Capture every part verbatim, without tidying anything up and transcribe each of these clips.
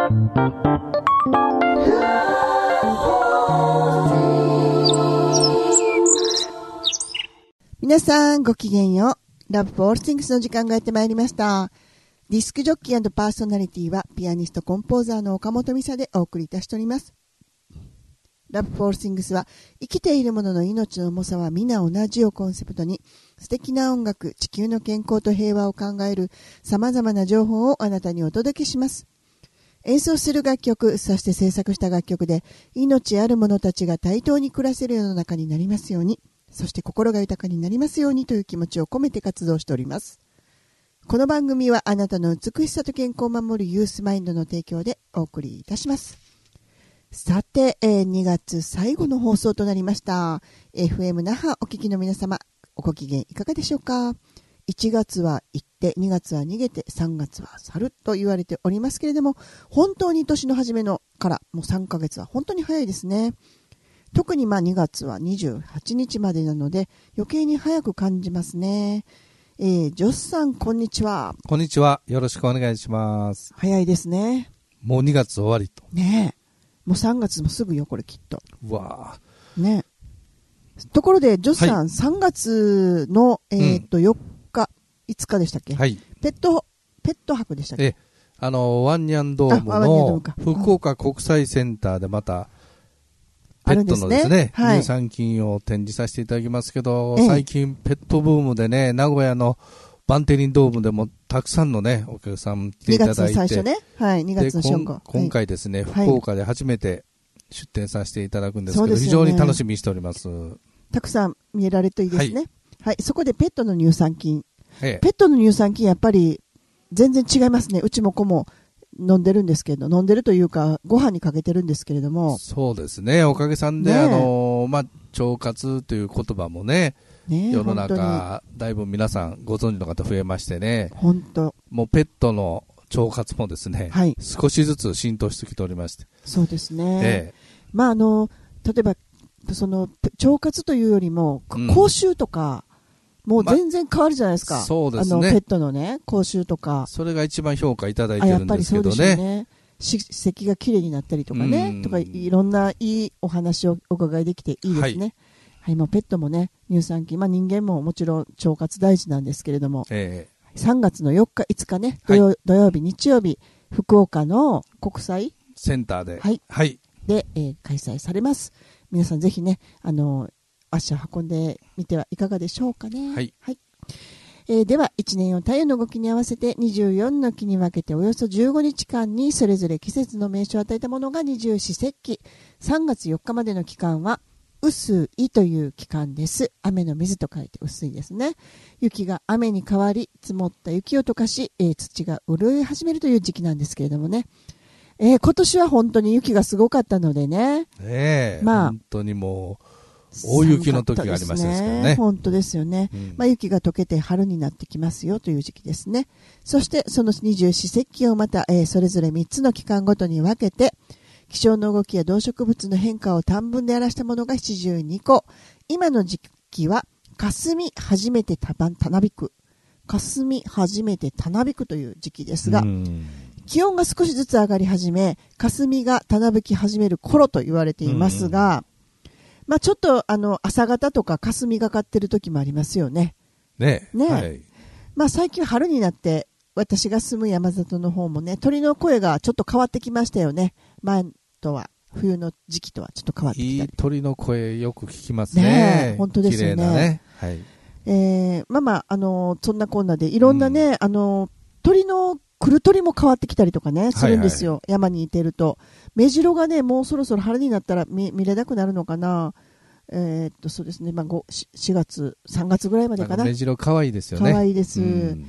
皆さんごきげんよう。ラブフォールシングスの時間がやってまいりました。ディスクジョッキー&パーソナリティはピアニストコンポーザーの岡本美沙でお送りいたしております。ラブフォールシングスは生きている者の命の重さは皆同じをコンセプトに素敵な音楽、地球の健康と平和を考える様々な情報をあなたにお届けします。演奏する楽曲、そして制作した楽曲で命ある者たちが対等に暮らせる世の中になりますように、そして心が豊かになりますようにという気持ちを込めて活動しております。この番組はあなたの美しさと健康を守るユースマインドの提供でお送りいたします。さて、えー、にがつ最後の放送となりました。エフエム 那覇お聞きの皆様、ご機嫌いかがでしょうか。いちがつは行って、にがつは逃げて、さんがつは去ると言われておりますけれども、本当に年の初めのからもうさんかげつは本当に早いですね。特にまあにがつはにじゅうはちにちまでなので余計に早く感じますね。えー、ジョスさんこんにちは。 こんにちは。よろしくお願いします。 早いですね。 もうにがつ終わりと。 ねえ。もうさんがつもすぐよこれきっと。 うわー。ねえ。ところでジョスさん、はい、さんがつの、えー、っとよっか、いつかでしたっけ。はい。ペットペット博でしたっけ。 え、あのワンニャンドームの福岡国際センターでまた。ペットのですね、はい、乳酸菌を展示させていただきますけど、ええ、最近ペットブームでね、名古屋のバンテリンドームでもたくさんのね、お客さん来ていただいて、にがつの最初ね、はい、にがつの初夏。今回ですね、はい、福岡で初めて出展させていただくんですけど、ね、非常に楽しみにしております。 たくさん見えられるといいですね。はい、はい、そこでペットの乳酸菌、ええ、ペットの乳酸菌やっぱり全然違いますね。うちも子も飲んでるんですけど、飲んでるというかご飯にかけてるんですけれども、 そうですね、おかげさんで、ね、あのまあ、腸活という言葉もね、ね世の中だいぶ皆さんご存知の方増えましてね、 本当もうペットの腸活もですね、はい、少しずつ浸透してきておりまして。 そうですね、ええ、まああの例えばその腸活というよりも口臭とか、うんもう全然変わるじゃないですか。ま、 そうですね。 あのペットのね、口臭とか。 それが一番評価いただいてるんですけどね。やっぱりそうですよね。 歯石がきれいになったりとかね、とかいろんないいお話をお伺いできていいですね。はい、はい、もうペットもね、乳酸菌、まあ人間ももちろん腸活大事なんですけれども、えー、さんがつのよっか、いつかね、土曜、はい、土曜日、日曜日、福岡の国際センターで、 はい、はい、で、えー、開催されます。皆さんぜひね、あの足を運んでみてはいかがでしょうかね。はい。はい、えー、では、いちねんよん太陽の動きに合わせてにじゅうよんの期に分けておよそじゅうごにちかんにそれぞれ季節の名称を与えたものが二十四節気。さんがつよっかまでの期間は、雨水という期間です。雨の水と書いて雨水ですね。雪が雨に変わり、積もった雪を溶かし、えー、土が潤い始めるという時期なんですけれどもね。えー、今年は本当に雪がすごかったのでね。 ねえ、まあ、本当にもう、大雪の時がありましたですからね。 本当ですよね。うん、まあ、雪が溶けて春になってきますよという時期ですね。そしてその二十四節気をまた、えー、それぞれみっつの期間ごとに分けて気象の動きや動植物の変化を短文で表したものがななじゅうにこ。今の時期は霞初めてたばたなびく霞初めてたなびくという時期ですが、気温が少しずつ上がり始め霞がたなびき始める頃と言われていますが、まあ、ちょっとあの朝方とか霞がかってる時もありますよね。 ねえ。 ねえ、 はい、 まあ、最近春になって私が住む山里の方もね、鳥の声がちょっと変わってきましたよね。前とは冬の時期とはちょっと変わってきたり。 いい鳥の声よく聞きますね。 ねえ、本当ですよね。 綺麗なね。はい。 えー、まあまあ、あのー、そんなこんなでいろんなね、うん、あのー、鳥の来る鳥も変わってきたりとかねするんですよ、はいはい、山にいてると目白がねもうそろそろ春になったら 見, 見れなくなるのかな。えー、っとそうですね、まあ、しがつさんがつぐらいまでかな。 目白可愛いですよね。 可愛いです、うん、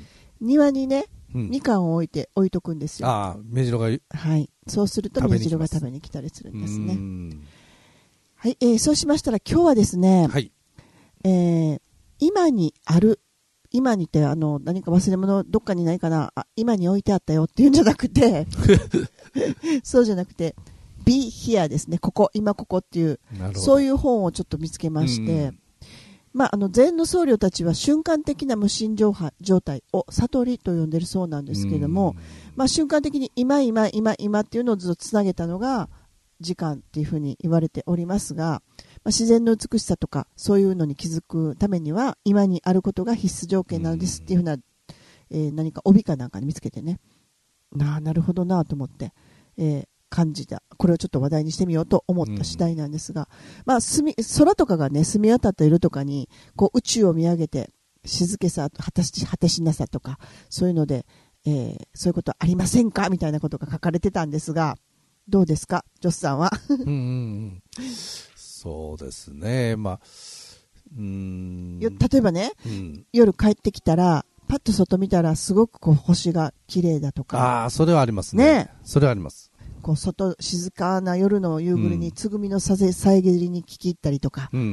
庭にね、うん、みかんを置いて置いとくんですよ。 ああ、目白が、 はい、そうすると目白が食べに来たりするんですね。うんはい、えー、そうしましたら今日はですね、はい、えー、今にある今にってあの何か忘れ物どっかにないかなあ、今に置いてあったよっていうんじゃなくてそうじゃなくて Be here ですね。ここ今ここっていうそういう本をちょっと見つけまして、 まあ、あの禅の僧侶たちは瞬間的な無心状態を悟りと呼んでいるそうなんですけれども、まあ、瞬間的に今今今今っていうのをずっとつなげたのが時間っていうふうに言われておりますが、まあ、自然の美しさとかそういうのに気づくためには今にあることが必須条件なのですっていうふうな、えー、何か帯かなんかに見つけてね、なあなるほどなと思って、えー感じた。これをちょっと話題にしてみようと思った次第なんですが、うん、まあ、隅空とかがね、澄み渡った色とかに、こう宇宙を見上げて、静けさ、果てし、果てしなさとか、そういうので、えー、そういうことありませんかみたいなことが書かれてたんですが、どうですかジョスさんは。うんうん、 そうですね。まあ、うーん例えばね、うん、夜帰ってきたら、パッと外見たらすごくこう星が綺麗だとか。 ああ、それはありますね。ね。それはあります。 こう外静かな夜の夕暮れにつぐみのさせ遮りに聞き入ったりとか、うんうんうん、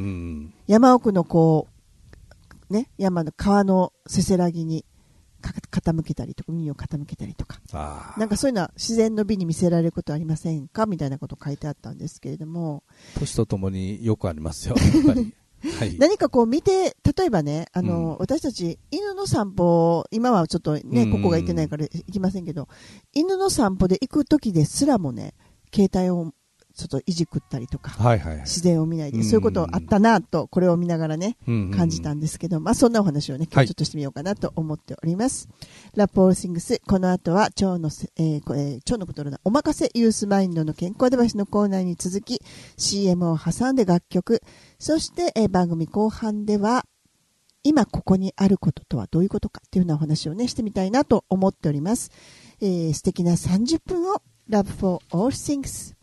山奥のこうね山の川のせせらぎに傾けたりとか耳を傾けたりとか、なんかそういうのは自然の美に見せられることはありませんかみたいなこと書いてあったんですけれども、 年とともによくありますよやっぱり。はい、 何かこう見て、例えばね、あの、うん、私たち犬の散歩、今はちょっとね、ここが行ってないから行きませんけど、犬の散歩で行く時ですらもね、携帯をちょっといじくったりとか、はいはい、自然を見ないで、うん、そういうことあったなと、これを見ながらね、うんうん、感じたんですけど、まあそんなお話をね、今日ちょっとしてみようかなと思っております。はい、ラップオールシングス、この後は腸の、えーえー、腸のことのおまかせユースマインドの健康アドバイスのコーナーに続き、シーエム を挟んで楽曲、そして、えー、番組後半では、今ここにあることとはどういうことかっていうようなお話をね、してみたいなと思っております。えー、素敵なさんじゅっぷんを Love for All Things。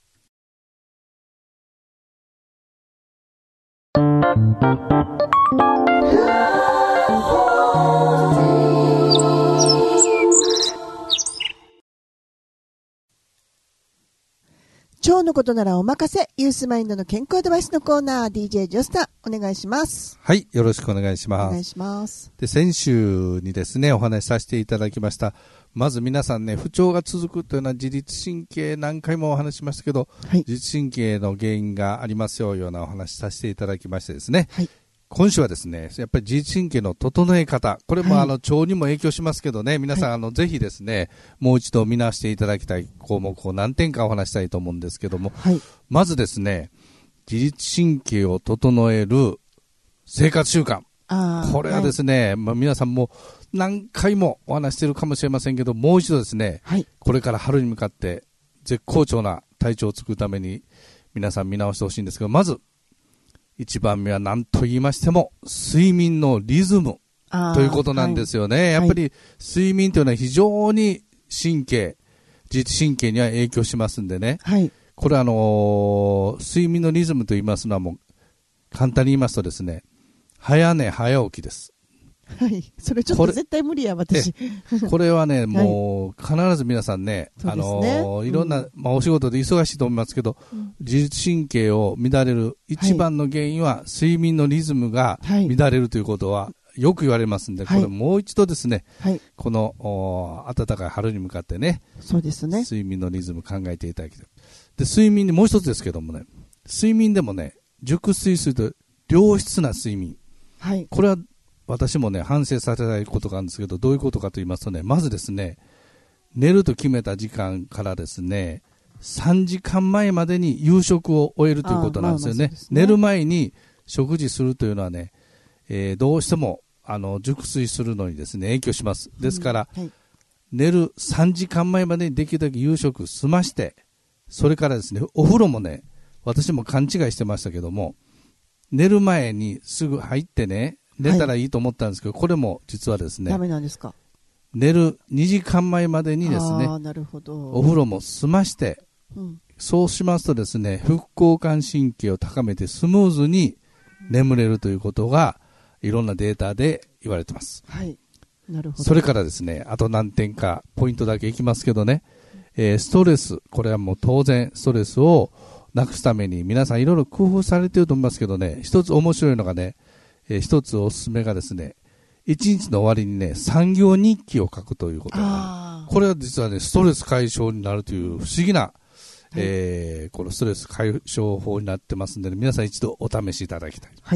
腸のことならお任せ、ユースマインドの健康アドバイスのコーナー、ディージェー ジョスタン、お願いします。 はい、よろしくお願いします。 お願いします。 で、先週にですね、お話しさせていただきました。まず皆さんね、不調が続くというのは自律神経、何回もお話しましたけど、はい、自律神経の原因がありますよ、ようなお話しさせていただきましてですね。はい、今週はですね、やっぱり自律神経の整え方、これも、はい、あの腸にも影響しますけどね、皆さん、はい、あのぜひですね、もう一度見直していただきたい項目を何点かお話したいと思うんですけども、はい、まずですね、自律神経を整える生活習慣。これはですね、はい、まあ、皆さんも何回もお話しているかもしれませんけど、もう一度ですね、はい、これから春に向かって絶好調な体調を作るために皆さん見直してほしいんですけど、まず一番目は何と言いましても睡眠のリズムということなんですよね。はい、やっぱり睡眠というのは非常に神経、自律神経には影響しますんでね。はい、これはあのー、睡眠のリズムと言いますのはもう簡単に言いますとですね、早寝早起きです。 はい。それちょっと絶対無理や、私。 これはね、もう、必ず皆さんね、はい、あのー、いろんな、うん、まあ、お仕事で忙しいと思いますけど、うん、自律神経を乱れる一番の原因は、睡眠のリズムが乱れるということは、よく言われますんで、はい、これもう一度ですね、はい、この、暖かい春に向かってね、 そうですね。 睡眠のリズム考えていただきたい。で、睡眠にもう一つですけどもね、睡眠でもね、熟睡すると良質な睡眠。はい、これは私もね反省させたいことがあるんですけど、どういうことかと言いますとね、まずですね、寝ると決めた時間からですねさんじかんまえまでに夕食を終えるということなんですよ ね, まあまあですね。寝る前に食事するというのはね、えー、どうしてもあの熟睡するのにですね影響します。ですから、うんはい、寝るさんじかんまえまでにできるだけ夕食済まして、それからですねお風呂もね、私も勘違いしてましたけども、寝る前にすぐ入ってね、寝たらいいと思ったんですけど、はい、これも実はですね、 ダメなんですか。 寝るにじかんまえまでにですね、 あー、なるほど。 お風呂も済まして、うん、そうしますとですね、副交感神経を高めてスムーズに眠れるということが、いろんなデータで言われてます。 はい。なるほど。 それからですね、あと何点かポイントだけいきますけどね、えー、ストレス、これはもう当然ストレスをなくすために皆さんいろいろ工夫されていると思いますけどね、一つ面白いのがね、えー、一つおすすめがですね、一日の終わりにね、産業日記を書くということが、これは実はね、ストレス解消になるという不思議な、はい、えー、このストレス解消法になってますんで、ね、皆さん一度お試しいただきたい。はい。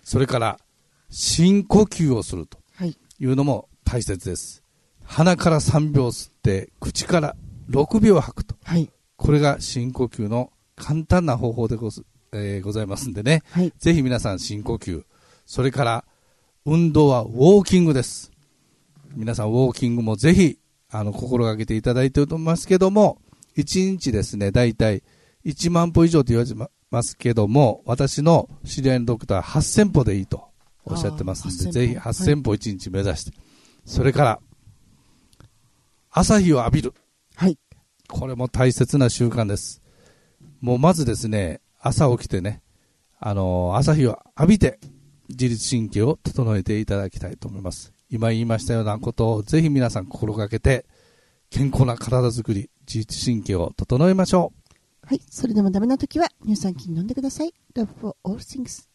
それから深呼吸をするというのも大切です。鼻からさんびょう吸って口からろくびょう吐くと、はい、これが深呼吸の簡単な方法で ご,、えー、ございますんでね、はい、ぜひ皆さん深呼吸、それから運動はウォーキングです。皆さんウォーキングもぜひあの心がけていただいていると思いますけども、いちにちですね、だいたいいちまんぽ以上と言われてますけども、私の知り合いのドクターははっせんぽでいいとおっしゃってますので、ぜひはっせんぽいちにち目指して、はい、それから朝日を浴びる、はい、これも大切な習慣です。もうまずですね、朝起きてね、あのー、朝日を浴びて自律神経を整えていただきたいと思います。今言いましたようなことをぜひ皆さん心がけて、健康な体づくり、自律神経を整えましょう。はい、それでもダメな時は乳酸菌飲んでください。 Love for all things。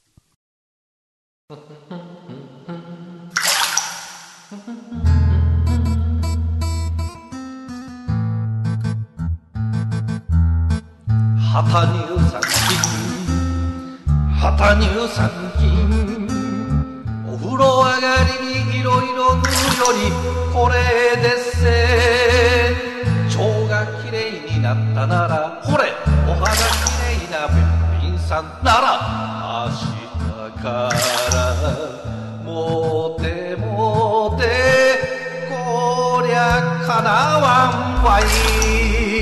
旗乳酸菌、旗乳酸菌、お風呂上がりにいろいろ塗るよりこれでっせ。腸がきれいになったならほれお肌きれいなべっぴんさんなら明日からもてもてこりゃかなわんわい。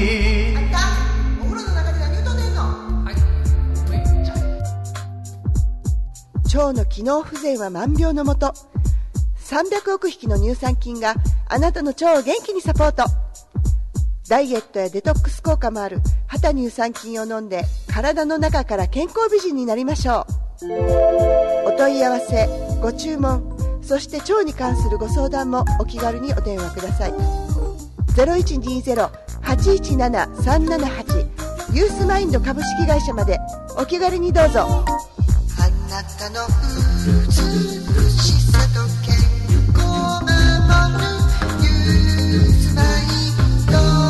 腸の機能不全は万病のもと。さんびゃくおくひきの乳酸菌があなたの腸を元気にサポート。ダイエットやデトックス効果もある旗乳酸菌を飲んで体の中から健康美人になりましょう。お問い合わせ、ご注文、そして腸に関するご相談もお気軽にお電話ください。 ゼロいちにゼロ はちいちなな さんななはち ユースマインド株式会社までお気軽にどうぞ。あなたの美しさと健康を守るユースマイン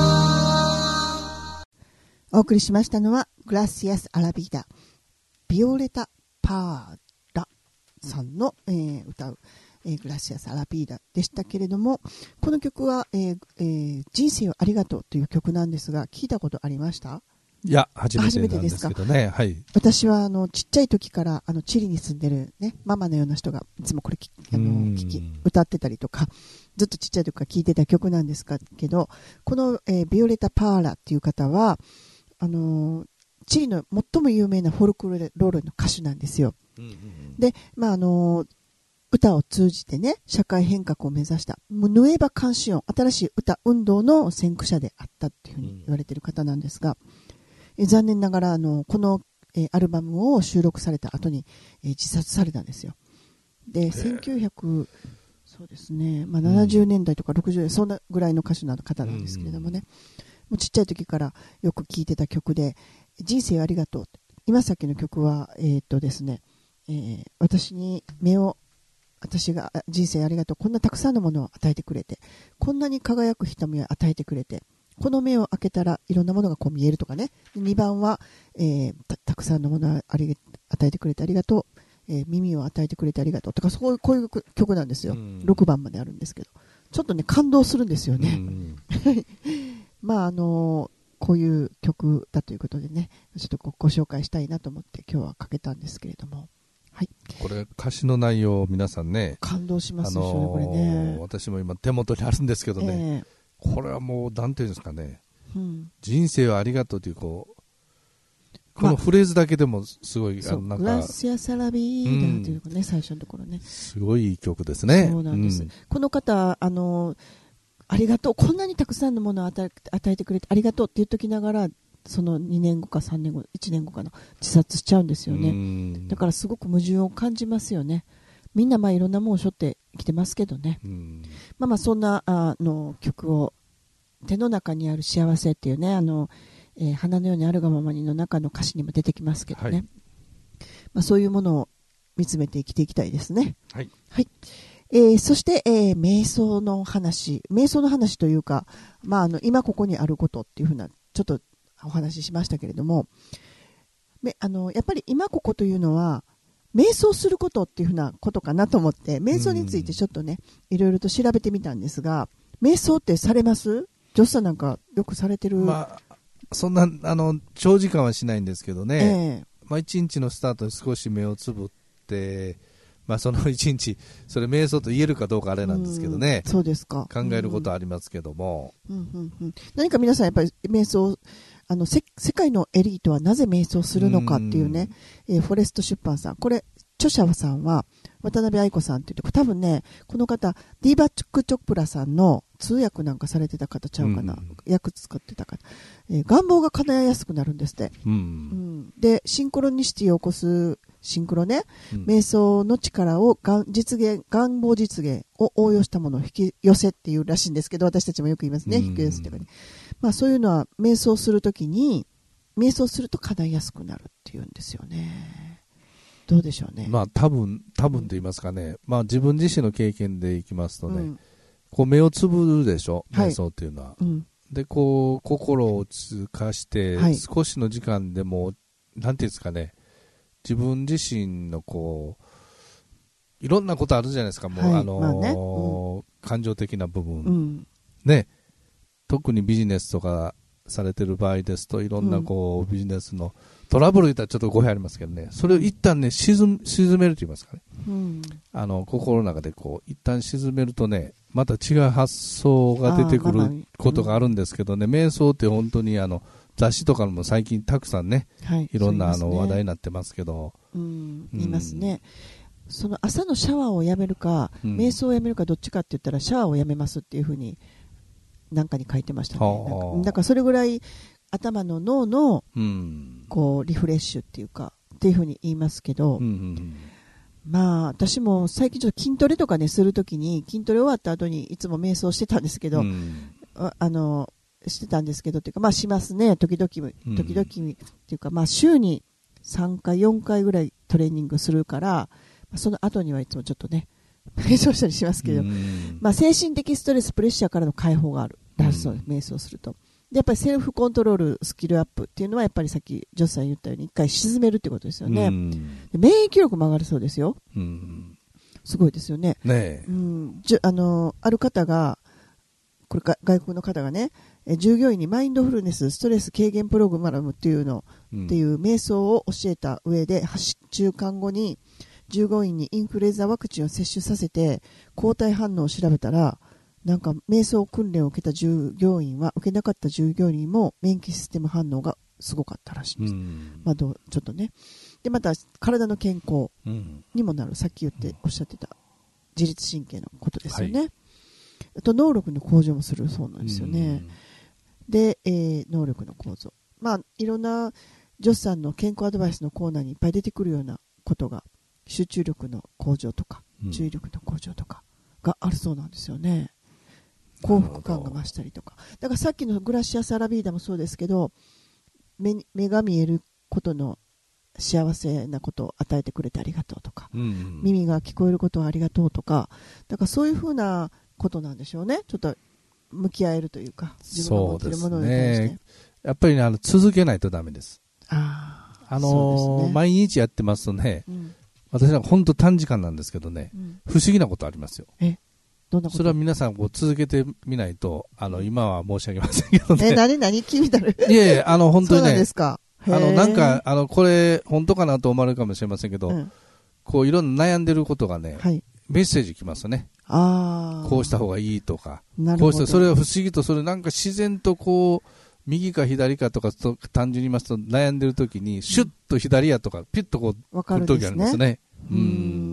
ド。お送りしましたのはグラシアス・アラビーダ、ビオレタ・パーラさんの、えー、歌う、えー、グラシアス・アラビーダでしたけれども、この曲は、えーえー、人生をありがとうという曲なんですが、聞いたことありました？ いや、初めてなんですけどね。はい。 私はあのちっちゃい時からあのチリに住んでるねママのような人がいつもこれあの聞き歌ってたりとか、ずっとちっちゃい時から聴いてた曲なんですけど、この、えー、ビオレタ・パーラっていう方はあのチリの最も有名なフォルクロールの歌手なんですよ。うんうんうん、で、まああの歌を通じてね社会変革を目指したヌエバ・カンシオン、新しい歌運動の先駆者であったっていうふうに言われている方なんですが、え残念ながらあのこの、えー、アルバムを収録された後に、えー、自殺されたんですよ。でせんきゅうひゃくそうですね、まあ、ななじゅうねんだいとかろくじゅうねん、そんなぐらいの歌手の方なんですけれどもね、もうちっちゃい時からよく聴いてた曲で、人生ありがとう、今さっきの曲は、えーっとですねえー、私に目を私が人生ありがとう、こんなたくさんのものを与えてくれて、こんなに輝く瞳を与えてくれて、この目を開けたらいろんなものがこう見えるとかね。にばんは、えー、た, たくさんのものをあり与えてくれてありがとう、えー、耳を与えてくれてありがとうとか、そうこういう曲なんですよ。ろくばんまであるんですけど、ちょっとね感動するんですよね。まああのこういう曲だということでね、ちょっと ご, ご紹介したいなと思って今日はかけたんですけれども、はい、 これ歌詞の内容皆さんね感動しますでしょうね、これね。 私も今手元にあるんですけどね、えーこれはもうなんていうんですかね、うん、人生をありがとうというこうこのフレーズだけでもすごい、 まあ、なんかグラシアサラビーダというかね、うん、最初のところねすごいいい曲ですね。 そうなんです、うん、この方あのありがとう、こんなにたくさんのものを与え、与えてくれてありがとうって言っときながら、そのにねんごかさんねんごいちねんごかの自殺しちゃうんですよね。うんだからすごく矛盾を感じますよね。みんなまあいろんなものを背負って生きてますけどね、うん、まあまあそんなあの曲を手の中にある幸せっていうね、あの、えー、花のようにあるがままにの中の歌詞にも出てきますけどね、はい、まあ、そういうものを見つめて生きていきたいですね。はい、はい、えー、そして、えー、瞑想の話瞑想の話というか、まあ、あの今ここにあることっていうふうなちょっとお話ししましたけれども、あのやっぱり今ここというのは瞑想することっていうふうなことかなと思って、瞑想についてちょっとね、いろいろと調べてみたんですが、瞑想ってされます？ジョスさんなんかよくされてる？ まあ、そんな、あの、長時間はしないんですけどね、えー、まあ一日のスタートで少し目をつぶって、まあその一日、それ瞑想と言えるかどうかあれなんですけどね。 そうですか。 考えることありますけども。 うんうんうん、何か皆さんやっぱり瞑想、あの世界のエリートはなぜ瞑想するのかっていうね、うえー、フォレスト出版さん、これ著者さんは渡辺愛子さんって言って、多分ねこの方ディーバック・チョプラさんの通訳なんかされてた方ちゃうかな、訳使ってた方、えー、願望が叶えやすくなるんですって、うんうん、でシンクロニシティを起こすシンクロね、うん、瞑想の力をが実現願望実現を応用したものを引き寄せっていうらしいんですけど、私たちもよく言いますね、引き寄せってかね、まあ、そういうのは瞑想するときに瞑想すると叶いやすくなるっていうんですよね。どうでしょうね。 まあ多分多分と言いますかね、うん、まあ自分自身の経験でいきますとね、うん、こう目をつぶるでしょ、瞑想っていうのは、はい、うん、でこう心を通過して、はい、少しの時間でもなんていうんですかね、自分自身のこういろんなことあるじゃないですか、もう、はい、あのーまあね、うん、感情的な部分、うん、ね、特にビジネスとかされてる場合ですといろんなこう、うん、ビジネスのトラブル言ったらちょっと語弊ありますけどね、それを一旦ね沈、沈めると言いますかね、うん、あの心の中でこう一旦沈めるとね、また違う発想が出てくることがあるんですけどね、うん、瞑想って本当にあの雑誌とかも最近たくさんね、はい、いろんなあの話題になってますけど、 うん、言いますね。その朝のシャワーをやめるか、うん、瞑想をやめるかどっちかって言ったらシャワーをやめますっていうふうになんかに書いてましたね。なんか、だからそれぐらい頭の脳のこうリフレッシュっていうかっていうふうに言いますけど、うんうんうん、まあ私も最近ちょっと筋トレとかねするときに筋トレ終わった後にいつも瞑想してたんですけど、うん、あ, あのしてたんですけどっていうかまあしますね、時々時々っていうかまあ週にさんかいよんかいぐらいトレーニングするから、その後にはいつもちょっとね瞑想したりしますけど、まあ精神的ストレスプレッシャーからの解放があるだそうです、瞑想すると。でやっぱりセルフコントロールスキルアップっていうのはやっぱりさっきジョスさん言ったように一回沈めるってことですよね。で免疫力も上がるそうですよ。すごいですよね。ねえ、うん、じゅあのある方がこれか外国の方がね、え従業員にマインドフルネスストレス軽減プログラムっていうの、うん、っていう瞑想を教えた上ではちしゅうかんごに従業員にインフルエンザワクチンを接種させて抗体反応を調べたら、なんか瞑想訓練を受けた従業員は受けなかった従業員も免疫システム反応がすごかったらしいんです、うん、まあ、どうちょっとね。でまた体の健康にもなる、うん、さっき言っておっしゃってた自律神経のことですよね、はい、あと能力の向上もするそうなんですよね、うん、で、えー、能力の向上、まあいろんなジョスさんの健康アドバイスのコーナーにいっぱい出てくるようなことが集中力の向上とか、うん、注意力の向上とかがあるそうなんですよね。幸福感が増したりとか、だからさっきのグラシアスアラビーダもそうですけど、 目, 目が見えることの幸せなことを与えてくれてありがとうとか、うんうん、耳が聞こえることをありがとうとか、だからそういうふうなことなんでしょうね。ちょっと向き合えるというか、自分が持っているものに対して、ね、 やっぱり、ね、あの続けないとダメです。あ、あのーね、毎日やってますとね、うん、私は本当短時間なんですけどね、うん、不思議なことありますよ。えどんなこと？それは皆さんこう続けてみないと、あの今は申し上げませんけどね。 え、何何君だる。 いやいや、あの本当にね。 そうなんですか。 あのなんかあのこれ本当かなと思われるかもしれませんけど、うん、こういろんな悩んでることがね、はい、メッセージきますね。あ、こうした方がいいとか、こうした、それは不思議と、それなんか自然とこう右か左かとかと単純に言いますと、悩んでる時にシュッと左やとかピュッとこう来る時ありますね。うん、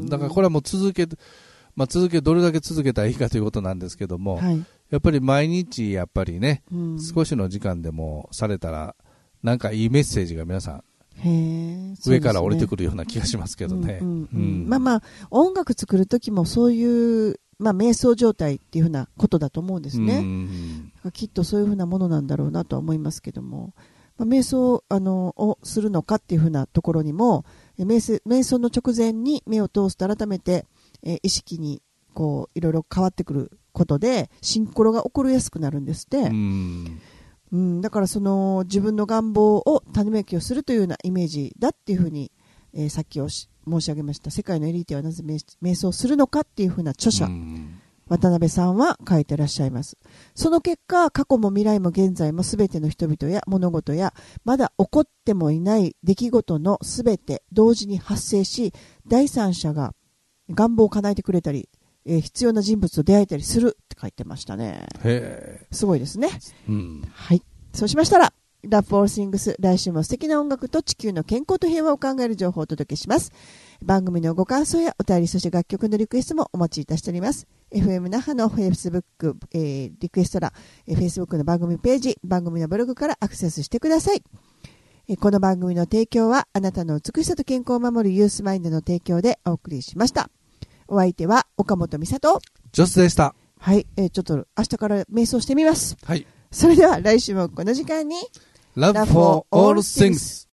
だからこれはもう続けて。まあ、続けどれだけ続けたらいいかということなんですけども、はい、やっぱり毎日やっぱりね、うん、少しの時間でもされたらなんかいいメッセージが皆さんへ上から降りてくるような気がしますけどね。 まあまあ音楽作る時もそういう、まあ、瞑想状態っていうふうなことだと思うんですね。うんうん、きっとそういうふうなものなんだろうなとは思いますけども、まあ、瞑想あのをするのかっていうふうなところにも瞑想、瞑想の直前に目を通すと改めてえー、意識にこういろいろ変わってくることでシンクロが起こりやすくなるんですって。うん、うん、だからその自分の願望を種まきをするというようなイメージだっていうふうに、えー、さっきおし申し上げました世界のエリートはなぜ瞑想するのかっていうふうな著者、 うん、 渡辺さんは書いてらっしゃいます。その結果、過去も未来も現在も全ての人々や物事やまだ起こってもいない出来事の全て同時に発生し、第三者が願望を叶えてくれたり、えー、必要な人物と出会えたりするって書いてましたね。 へー、 すごいですね、 うん、 はい。そうしましたらLove All Things、来週も素敵な音楽と地球の健康と平和を考える情報をお届けします。番組のご感想やお便り、そして楽曲のリクエストもお待ちいたしております。エフエム 那覇の Facebook、えー、リクエスト欄、えー、Facebook の番組ページ、番組のブログからアクセスしてください。えー、この番組の提供はあなたの美しさと健康を守るユースマインドの提供でお送りしました。お相手は岡本美里、 ジョスでした。 はい、えー、ちょっと明日から瞑想してみます。 はい。 それでは来週もこの時間に Love for all things